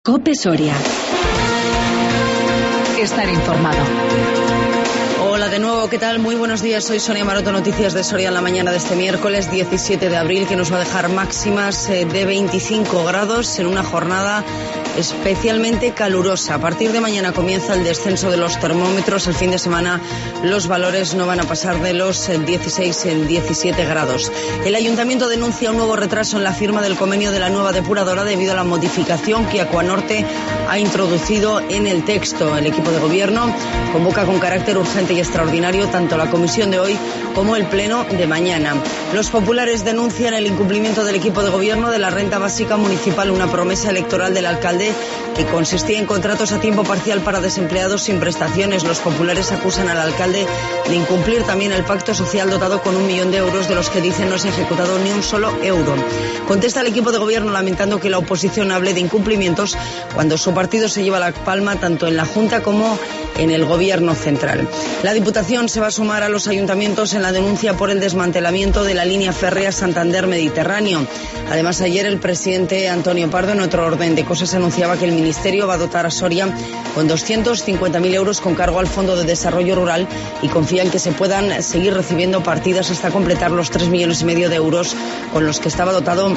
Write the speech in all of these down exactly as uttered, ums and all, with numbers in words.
COPE Soria. Estar informado. Hola de nuevo, ¿qué tal? Muy buenos días, soy Sonia Maroto, noticias de Soria en la mañana de este miércoles diecisiete de abril, que nos va a dejar máximas de veinticinco grados en una jornada especialmente calurosa. A partir de mañana comienza el descenso de los termómetros. El fin de semana los valores no van a pasar de los dieciséis en diecisiete grados. El Ayuntamiento denuncia un nuevo retraso en la firma del convenio de la nueva depuradora debido a la modificación que Acuanorte ha introducido en el texto. El equipo de gobierno convoca con carácter urgente y extraordinario tanto la comisión de hoy como el pleno de mañana. Los populares denuncian el incumplimiento del equipo de gobierno de la renta básica municipal, una promesa electoral del alcalde que consistía en contratos a tiempo parcial para desempleados sin prestaciones. Los populares acusan al alcalde de incumplir también el pacto social dotado con un millón de euros, de los que dicen no se ha ejecutado ni un solo euro. Contesta el equipo de gobierno lamentando que la oposición hable de incumplimientos cuando su partido se lleva la palma tanto en la Junta como en el gobierno central. La Diputación se va a sumar a los ayuntamientos en la denuncia por el desmantelamiento de la línea férrea Santander-Mediterráneo. Además, ayer el presidente Antonio Pardo, en otro orden de cosas, anunciaba que el Ministerio va a dotar a Soria con doscientos cincuenta mil euros con cargo al Fondo de Desarrollo Rural y confía en que se puedan seguir recibiendo partidas hasta completar los tres millones y medio de euros con los que estaba dotado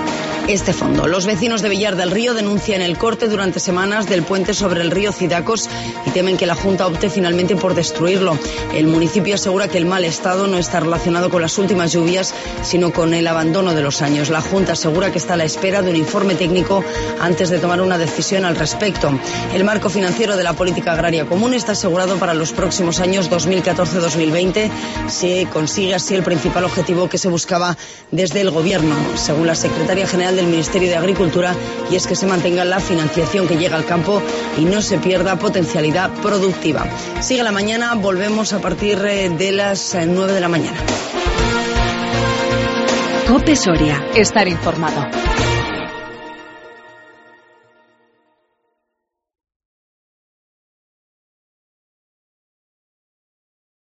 este fondo. Los vecinos de Villar del Río denuncian el corte durante semanas del puente sobre el río Cidacos y temen que la Junta opte finalmente por destruirlo. El municipio asegura que el mal estado no está relacionado con las últimas lluvias, sino con el abandono de los años. La Junta asegura que está a la espera de un informe técnico antes de tomar una decisión al respecto. El marco financiero de la política agraria común está asegurado para los próximos años dos mil catorce a dos mil veinte. Se consigue así el principal objetivo que se buscaba desde el Gobierno, según la secretaria general del Ministerio de Agricultura, y es que se mantenga la financiación que llega al campo y no se pierda potencialidad productiva. Sigue la mañana, volvemos a partir de las nueve de la mañana. COPE Soria. Estar informado.